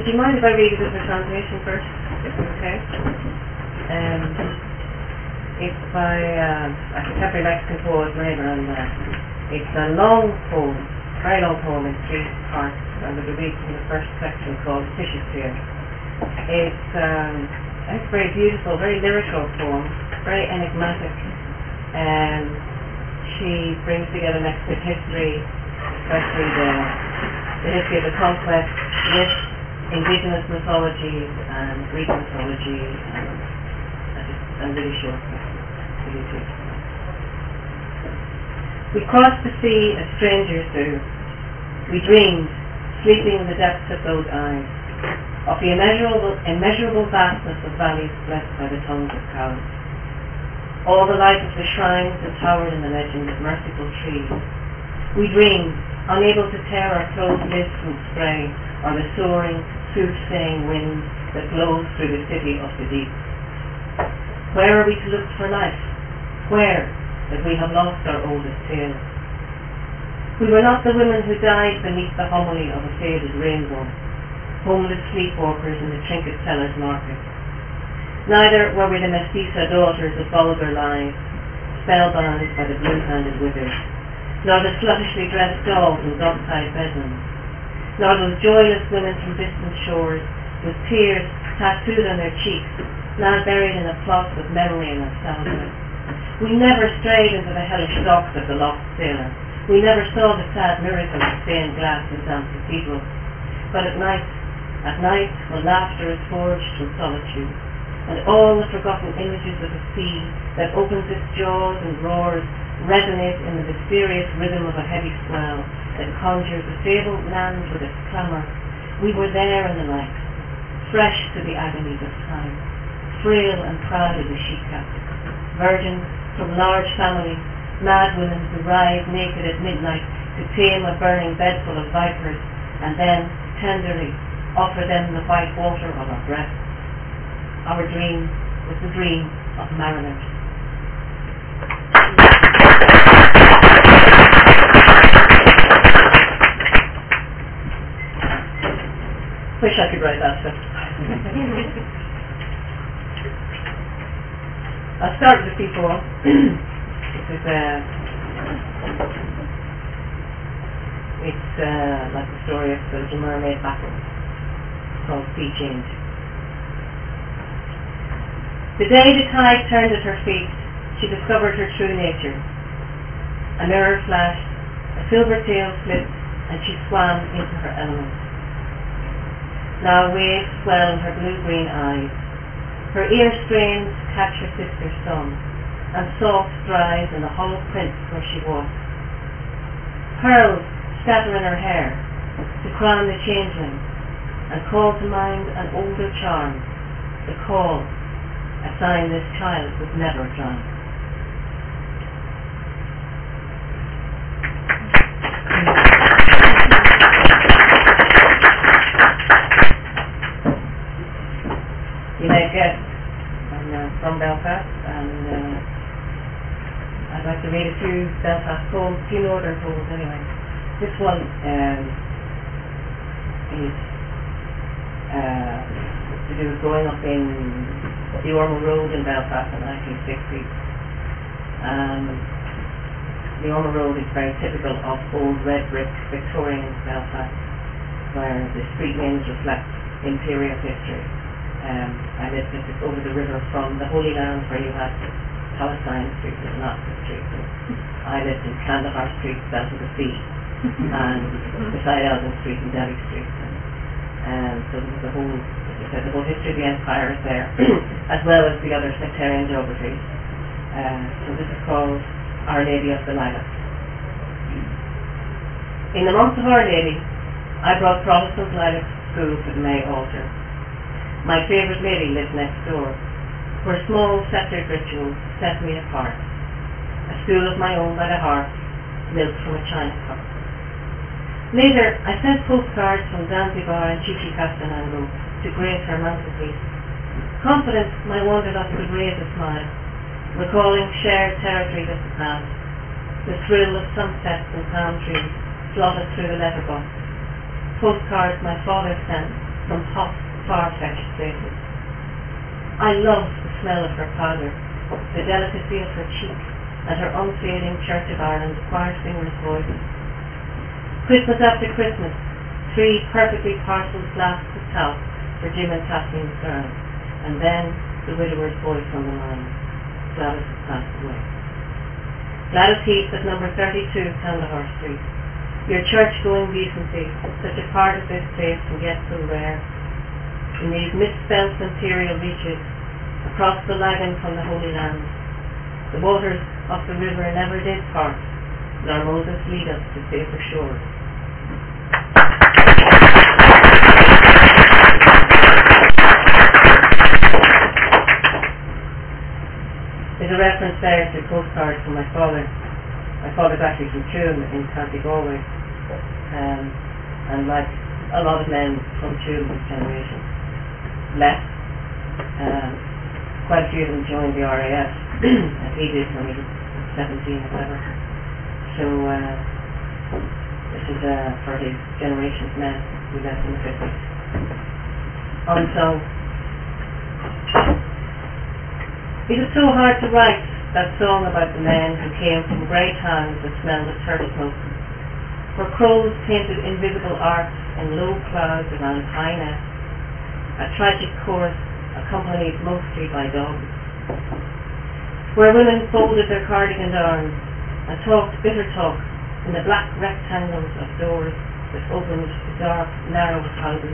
you mind if I read a bit of the translation first? Okay. It's by a contemporary Mexican poet, Maria Miranda. It's a long poem, very long poem in 3 parts. I'm going to read from the first section called Fish's Tear. It's very beautiful, very lyrical poem, very enigmatic. She brings together Mexican history, especially the history of the conquest, with indigenous mythology and Greek mythology, and really short. We crossed the sea as strangers do. We dreamed, sleeping in the depths of those eyes, of the immeasurable vastness of valleys blessed by the tongues of cows. All the light of the shrines that towered in the legend of merciful trees. We dreamed, unable to tear our closed lids from spray, or the soaring, soothsaying wind that blows through the city of the deep. Where are we to look for life? Where, that we have lost our oldest tale? We were not the women who died beneath the homily of a faded rainbow, homeless sleepwalkers in the trinket seller's market. Neither were we the mestiza daughters of vulgar lives, spellbound by the blue-handed withers, nor the sluttishly dressed dolls in dockside bedrooms, nor those joyless women from distant shores, with tears tattooed on their cheeks, now buried in a plot of memory and nostalgia. We never strayed into the hellish docks of the lost sailor. We never saw the sad miracle of stained glass in some cathedral. But at night, when laughter is forged from solitude, and all the forgotten images of a sea that opens its jaws and roars resonate in the mysterious rhythm of a heavy swell that conjures a fabled land with its clamour, we were there in the night, fresh to the agonies of time, frail and proud as a she-captive, virgins from large families, mad women who rise naked at midnight to tame a burning bed full of vipers, and then, tenderly, offer them the white water of our breath. Our dream was the dream of mariners. Wish I could write that stuff. I'll start with the people. This is it's like the story of the Little Mermaid battle called Sea Change. The day the tide turned at her feet, she discovered her true nature. A mirror flashed, a silver tail slipped, and she swam into her element. Now waves swell in her blue-green eyes. Her ear strains catch her sister's song, and salt dries in the hollow prints where she walks. Pearls scatter in her hair to crown the changeling, and call to mind an older charm, the call, a sign this child would never drown. You may guess I'm from Belfast, and I'd like to read a few Belfast poems, few northern poems anyway. This one is to do with growing up in the Ormeau Road in Belfast in 1960. The Ormeau Road is very typical of old red brick Victorian Belfast, where the street names reflect imperial history. I lived just over the river from the Holy Land, where you had Palestine Street and Oxford Street. I lived in Kandahar Street, south of the sea, and beside Elgin Street and Delhi Street. So there was the whole history of the empire is there, as well as the other sectarian geographies. So this is called Our Lady of the Lilacs. In the month of Our Lady, I brought Protestant lilacs to school for the May altar. My favourite lady lived next door, where small sceptred rituals set me apart. A stool of my own by the hearth, milk from a china cup. Later, I sent postcards from Zanzibar and Chichicastenango to grace her mantelpiece. Confident my wanderlust could raise a smile, recalling shared territories of the past, the thrill of sunsets and palm trees slotted through the letterbox. Postcards my father sent, from hot, far-fetched places. I loved the smell of her powder, the delicacy of her cheek, and her unfading Church of Ireland choir singer's voice. Christmas after Christmas, 3 perfectly parcelled flasks of talc for Jim and Kathleen Stern, and then the widower's voice on the line. Gladys has passed away. Gladys Heath at number 32 Kandahar Street. Your church-going decency, such a part of this place and yet so rare. In these misspelt imperial reaches, across the lagoon from the Holy Land, the waters of the river never did part, nor Moses lead us to safer shores. There's a reference there to a postcard from my father. My father's actually from Tuam in County Galway, and like a lot of men from Tuam this generation left. Quite a few of them joined the RAF, as he did when he was 17 or whatever. So this is for his generation's men who left in the 50s. Unsung. It was so hard to write that song about the men who came from grey towns that smelled of turf smoke, where crows painted invisible arcs in low clouds around high nests, a tragic chorus accompanied mostly by dogs, where women folded their cardigan arms and talked bitter talk in the black rectangles of doors that opened to dark, narrow houses.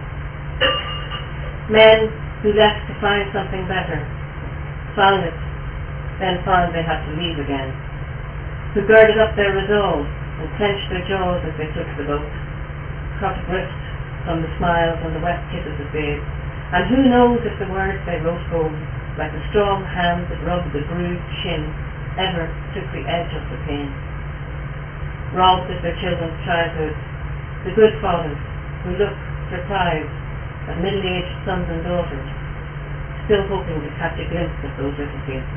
Men who left to find something better, found it, then found they had to leave again, who girded up their resolve and clenched their jaws as they took the boat, caught adrift from the smiles and the wet kisses of babes, and who knows if the words they wrote home, like the strong hand that rubbed the bruised shin, ever took the edge of the pain. Robbed of their children's childhood, the good fathers who look surprised at middle-aged sons and daughters, still hoping to catch a glimpse of those little faces.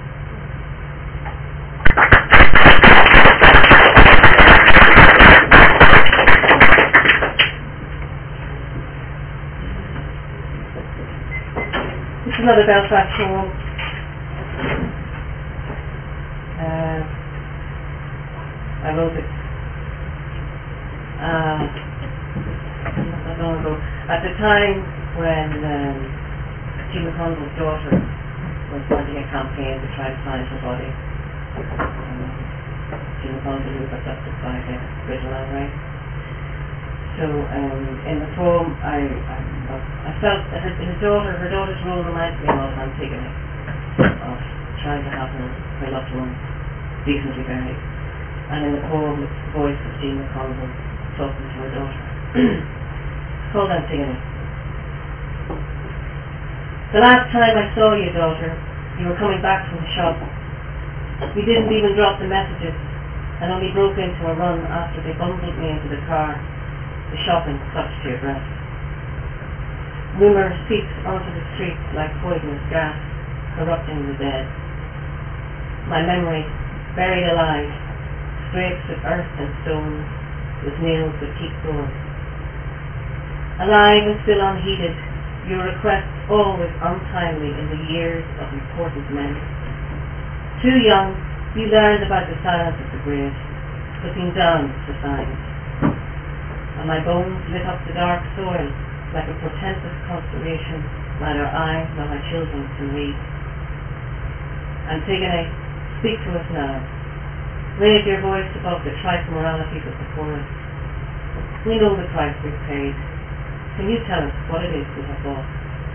This is another Belfast poem. I wrote it not long ago. At the time when Jean McConville's daughter was launching a campaign to try to find her body. Jean McConville was abducted by the Bridge Line. So in the poem, I felt that her daughter's role reminded me a lot of Antigone, of trying to have her loved one decently buried. And in the poem, it's the voice of Jean McConville talking to her daughter. It's called Antigone. The last time I saw you, daughter, you were coming back from the shop. We didn't even drop the messages, and only broke into a run after they bundled me into the car, the shopping clutched to your breast. Rumour seeps onto the streets like poisonous gas, corrupting the dead. My memory, buried alive, scrapes of earth and stone, with nails that keep going. Alive and still unheeded, your requests always untimely in the years of important men. Too young, you learned about the silence of the grave, looking down for signs. And my bones lit up the dark soil like a portentous constellation neither I nor my children can read. Antigone, speak to us now. Raise your voice above the trite moralities of the chorus. We know the price we've paid. Can you tell us what it is we have bought?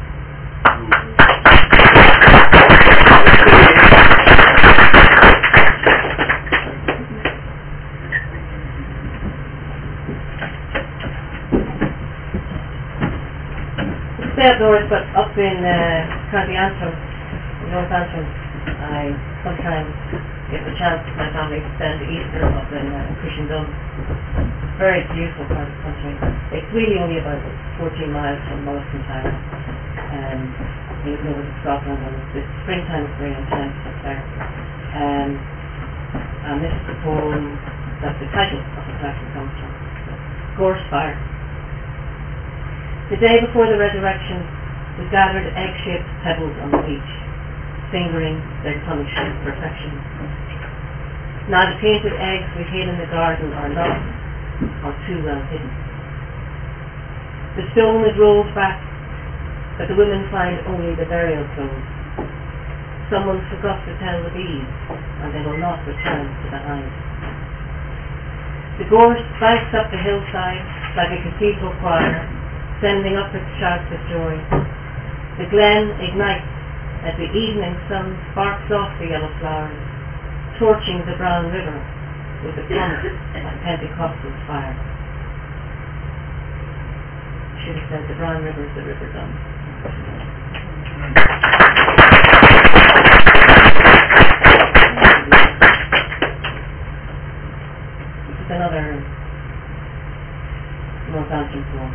Stay up north, but up in County Antrim, North Antrim, I sometimes get the chance with my family to spend Easter up in Cushendun. Very beautiful part of the country. It's really only about 14 miles from Moleskin Town, even over to Scotland, and the springtime is very intense up there. And this is the poem that the title of the collection comes from. Gorse Fire. The day before the resurrection, we gathered egg-shaped pebbles on the beach, fingering their punished perfection. Now the painted eggs we hid in the garden are lost or too well hidden. The stone is rolled back, but the women find only the burial clothes. Someone forgot to tell the bees, and they will not return to the hive. The gorse banks up the hillside like a cathedral choir, sending up its shouts of joy. The glen ignites as the evening sun sparks off the yellow flowers, torching the brown river with the promise of Pentecostal fire. Should have said the brown river is the river done. This is another Northampton poem.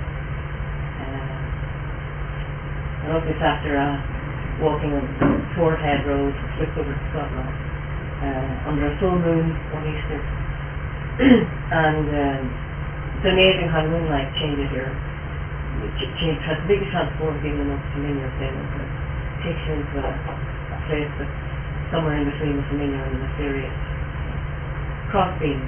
I wrote this after walking on Torhead Road, slipped over to Scotland, under a full moon on Easter. And it's amazing how moonlight changes has the biggest transform even the most familiar thing. It takes you into a place that's somewhere in between the familiar and the mysterious. Crossbeams.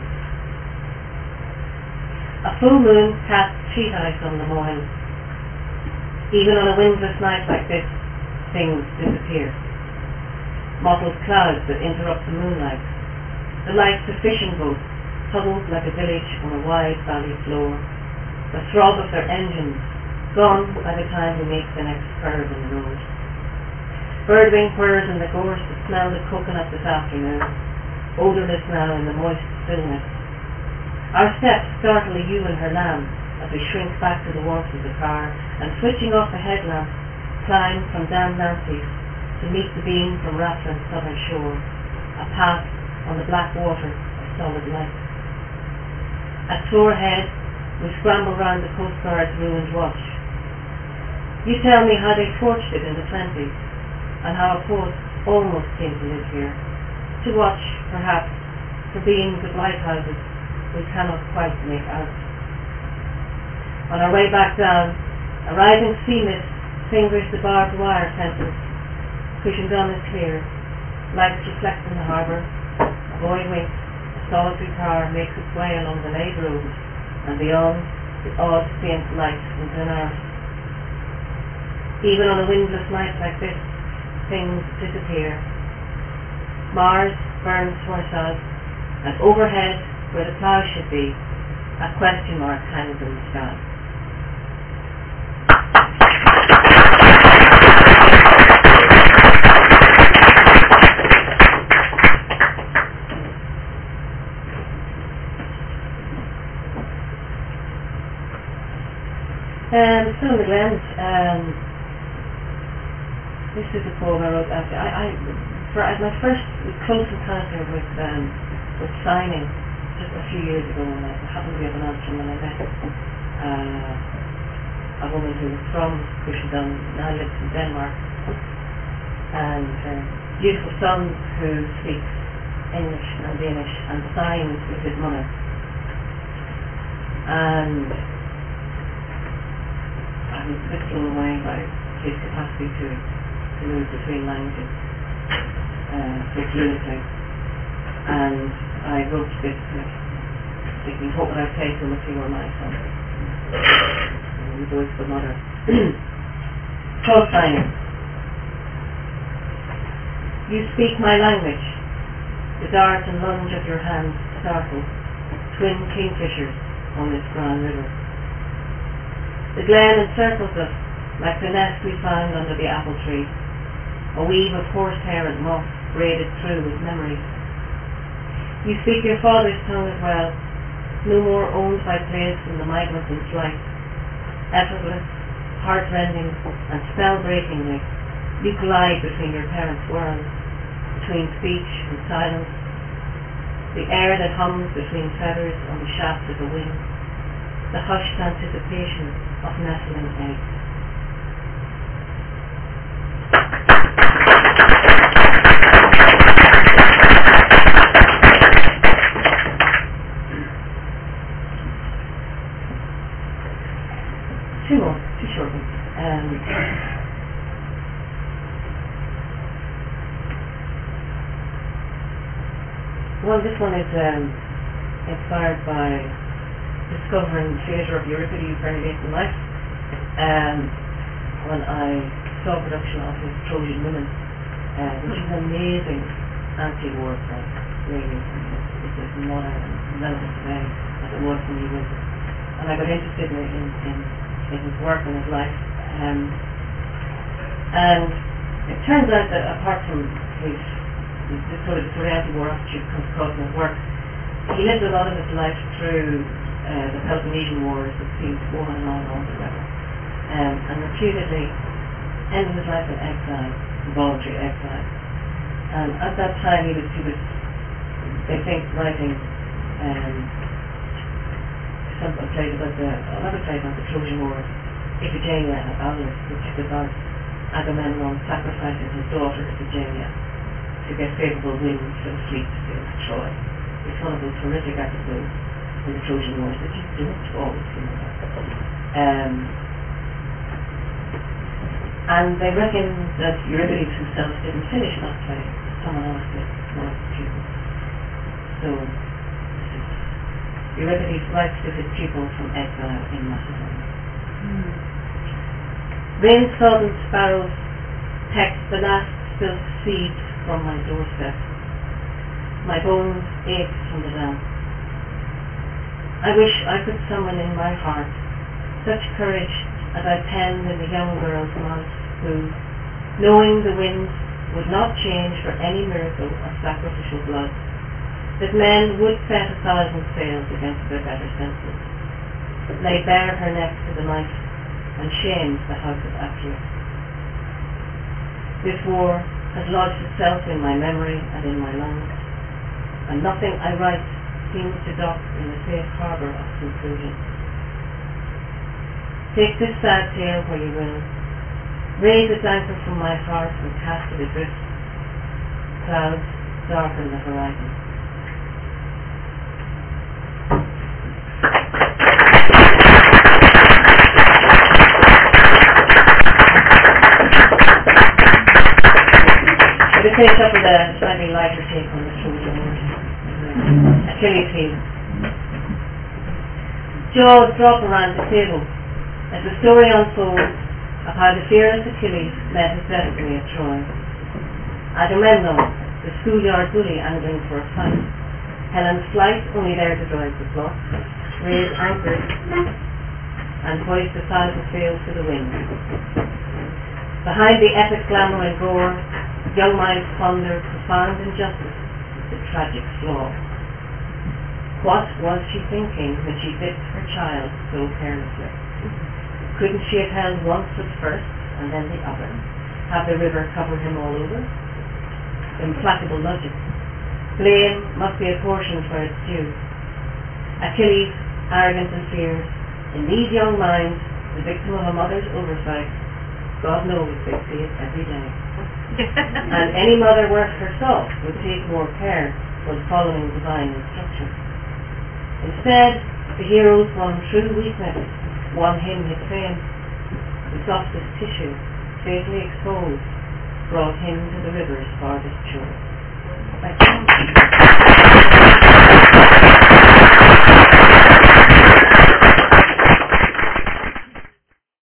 A full moon casts sheet ice on the moil. Even on a windless night like this, things disappear. Mottled clouds that interrupt the moonlight. The lights of fishing boats huddled like a village on a wide valley floor. The throb of their engines gone by the time we make the next curve in the road. Birdwing whirs in the gorse that smelled of coconut this afternoon, odourless now in the moist stillness. Our steps startle a ewe and her lamb as we shrink back to the warmth of the car, and switching off the headlamp, climb from Dan Nancy's to meet the beam from Rathlin's southern shore, a path on the black water of solid light. At Torhead, we scramble round the Coast Guard's ruined watch. You tell me how they torched it in the 20s, and how a poet almost came to live here, to watch, perhaps, for beams of lighthouses we cannot quite make out. On our way back down, a rising sea mist fingers the barbed wire fences. Cushendun is clear, lights reflect in the harbour. A boy winks, a solitary car makes its way along the laid road, and beyond, the odd faint light in Glenarth. Even on a windless night like this, things disappear. Mars burns for us out, and overhead, where the plough should be, a question mark hangs in the sky. Still in the Glens. This is a poem I wrote after my first close encounter with signing just a few years ago, when I happened to be at an Antrim and I met a woman who was from Cushendun, now lives in Denmark, and her beautiful son who speaks English and Danish and signs with his mother. And I was a bit blown away by his capacity to move between languages so fluently. And I wrote this thinking, what would I say to him if he were my son? And the voice of the mother. Close signing. You speak my language. The dart and lunge of your hands startle, twin kingfishers on this brown river. The glen encircles us like the nest we found under the apple tree, a weave of horsehair and moss braided through with memories. You speak your father's tongue as well, no more owned by place than the migrant in flight. Effortless, heart-rending, and spell-breakingly, you collide between your parents' worlds, between speech and silence, the air that hums between feathers on the shaft of the wing, the hushed anticipation of nestling eggs. Two more. Well, this one is inspired by discovering the theatre of Euripides' Very Late in Life. When I saw a production of his Trojan Women, which is an amazing anti-war film, really. It's as modern and relevant today as it was when he was. And I got interested in his work and his life. And it turns out that apart from his sort of anti-war attitude comes across in his work, he lived a lot of his life through the Peloponnesian Wars that seemed to go on and on forever. And repeatedly ended his life in exile, voluntary exile. And at that time he was they think, writing another play about the Trojan Wars, Iphigenia and Aulus, which is about Agamemnon sacrificing his daughter Iphigenia to get favourable winds for the fleet to sail to Troy. It's one of those horrific episodes in the Trojan Wars that you don't always remember. And they reckon that Euripides himself didn't finish that play. Someone else did, one of his pupils. So, Euripides writes to his pupil from exile in Macedonia. Rain-sodden sparrows peck the last spilt seeds from my doorstep. My bones ache from the damp. I wish I could summon in my heart such courage as I penned in the young girl's mouth who, knowing the winds would not change for any miracle of sacrificial blood, that men would set 1,000 sails against their better senses, lay bare her neck to the knife and shamed the house of Actius. This war has lodged itself in my memory and in my lungs, and nothing I write seems to dock in the safe harbour of conclusion. Take this sad tale where you will. Raise its anchor from my heart and cast it adrift. Clouds darken the horizon. To finish up with a slightly lighter take on the Trojan Wars. Achilles' heel. Jaws drop around the table as the story unfolds of how the fearless Achilles met his destiny at Troy. Agamemnon, the schoolyard bully angling for a fight. Helen's flight, only there to drive the plot. Raise anchors and hoist 1,000 sails to the wind. Behind the epic glamour and gore, young minds ponder profound injustice, the tragic flaw. What was she thinking when she bit her child so carelessly? Couldn't she have held one foot first and then the other? Have the river covered him all over? Implacable logic. Blame must be apportioned where it's due. Achilles, arrogant and fierce, in these young minds, the victim of a mother's oversight, God knows they see it every day. And any mother worth her salt would take more care when following divine instruction. Instead, the heroes won true weakness, won him his fame. The softest tissue, fatally exposed, brought him to the river's farthest shore. Thank you.